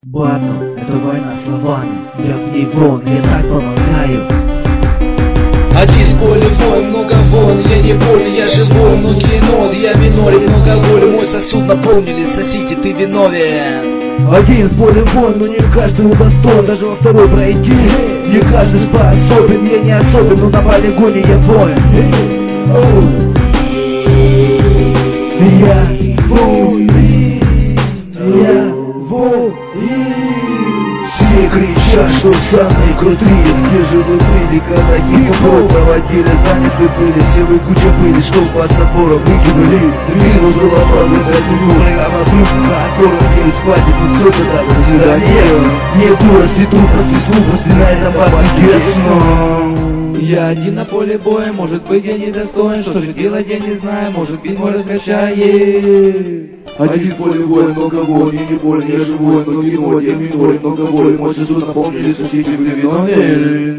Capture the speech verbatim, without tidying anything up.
Батл — это война словами. Я в ней вон, я так помогаю. Один в поле воин, много вон, я не болен, я живой, многие нот, я минорен, много воли, мой сосуд наполнили, сосите, ты виновен. Один в поле вон, но не каждый удостоен даже во второй пройти. Не каждый способен, я не особен, но на полигоне я воин. Я воин, я воин. Все кричат, что самые крутые. Где же вы были, когда хип-хоп проводили? Заняты были, все вы куча были, что по заборам выкинули. Минус голова, это не а вокруг, которых не схватит, ну все тогда, до свидания. Не дура, свету, после слух, после на этом бабке. Я один на поле боя, может быть я недостоин, что же делать я не знаю, может быть мой раскачает. Один в поле воин, много воин, я не болен, я живой, но не ноль, я минорен, много воин, мой сосуд наполнили, соседи были виновны.